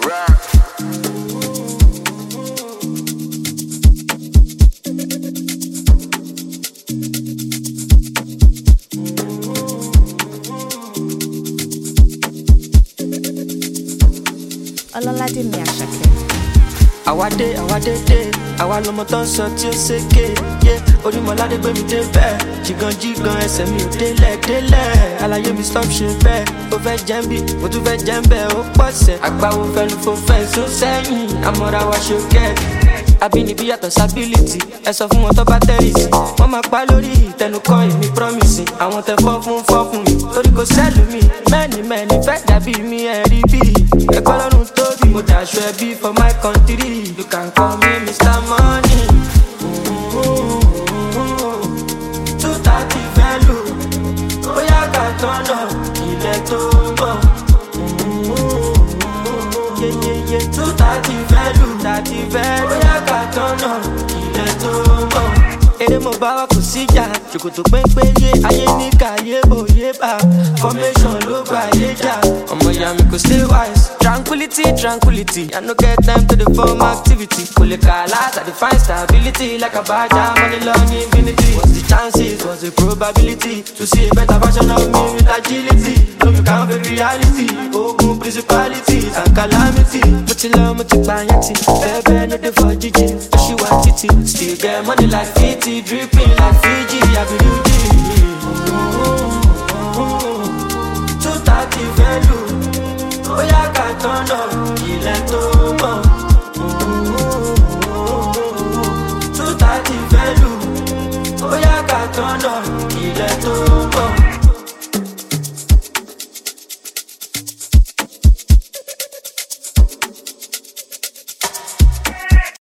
Ọlọ́ládé mi Àṣàkẹ́. Àwa dé, àwa lọmọ tó ń sọ tí ó ṣèké. Orímọ̀ládé gbé mi dé bẹ́ẹ̀, jìgàn ẹsẹ̀ mi ò délẹ̀. Àlàyé mi stop ṣe bẹ́ẹ̀, ó fẹ́ jẹ́ ń bì, mo tún fẹ́ jẹ́ ń bẹ́ẹ̀, ó pọ̀ sẹ̀. Àgbáwo fẹ́nu fò fẹ́ só sẹ́yìn, àmọ́ra wa ṣe kẹ́ẹ̀kì. Abínibí yàtọ̀ sábílìtì, ẹ sọ fún wọn tó bá tẹ́rìsì. Wọ́n máa pa lórí ìtẹnukọ́ èmi promise. Àwọn tẹ fọ́ fún mi, torí kò sẹ́lù mi. Mẹ́ni fẹ́ dàbí mi ẹ̀rí bí. Ẹ̀kọ́ lọ́rùn tóbi, mo dàṣọ ẹbí for my country. You can call me Mr. Money. 230 value, bóyá ká tọ́nà ilẹ̀ tó ń bọ̀. 230 value, bóyá ká tọ́nà ilẹ̀ tó ń bọ̀. Èrè mo bá wa kò síjà, ṣòkòtò péńpéyé, ayé ní kàyé bòye bá. Formation ló gbà yé jà, ọmọ ìyá mi kò stay wise. Tranquility, I no get time to the form activity. Kò lè kà láti define stability, like a badger, money long infinity. What's the chances, what's the probability, to see a better version of me with agility? No, you can't fake reality, ogun principalities and calamity. Mo ti pààyàn tí, bẹ́ẹ̀ no dey for jíjí, oṣìwà títì. Still get money like 50, dripping like Fiji, Abiruji. 230 value, bóyá ká tọ́nà ilẹ̀ tó ń bọ̀. 230 value, bóyá ká tọ́nà ilẹ̀ tó ń bọ̀.